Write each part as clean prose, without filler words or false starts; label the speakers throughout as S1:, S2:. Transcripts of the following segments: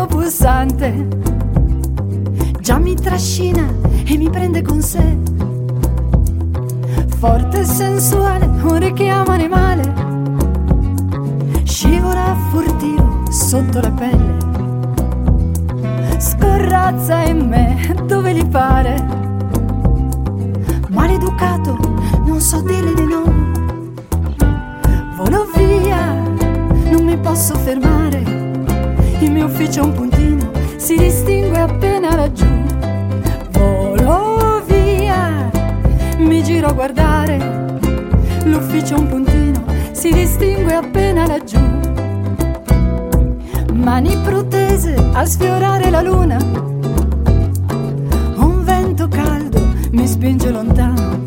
S1: primo pulsante già mi trascina e mi prende con sé. Forte e sensuale, un richiamo animale, scivola furtivo sotto la pelle, scorrazza in me dove gli pare. Maleducato, non so dirle di no. Volo via, non mi posso fermare. Il mio ufficio è un puntino, si distingue appena laggiù. Volo via, mi giro a guardare. L'ufficio è un puntino, si distingue appena laggiù. Mani protese a sfiorare la luna. Un vento caldo mi spinge lontano.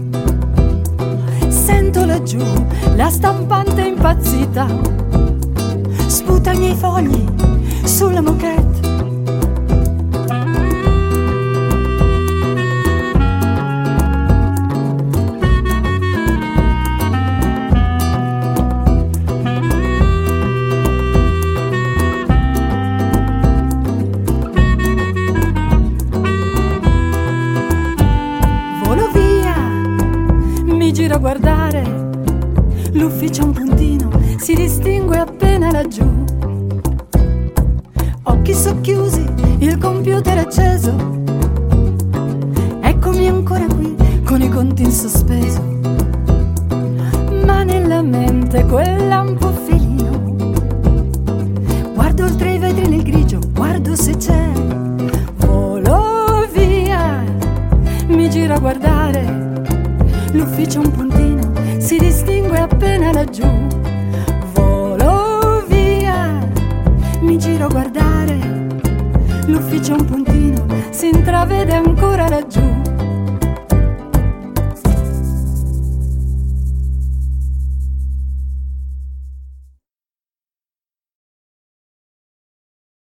S1: Sento laggiù la stampante impazzita, sputa i miei fogli sulla moquette. Giro a guardare, l'ufficio è un puntino, si distingue appena laggiù. Occhi socchiusi, il computer è acceso, eccomi ancora qui con i conti in sospeso. Ma nella mente quel lampo felino, guardo oltre i vetri nel grigio, guardo se c'è. Volo via, mi giro a guardare. L'ufficio è un puntino, si distingue appena laggiù. Volo via, mi giro a guardare. L'ufficio è un puntino, si intravede ancora laggiù.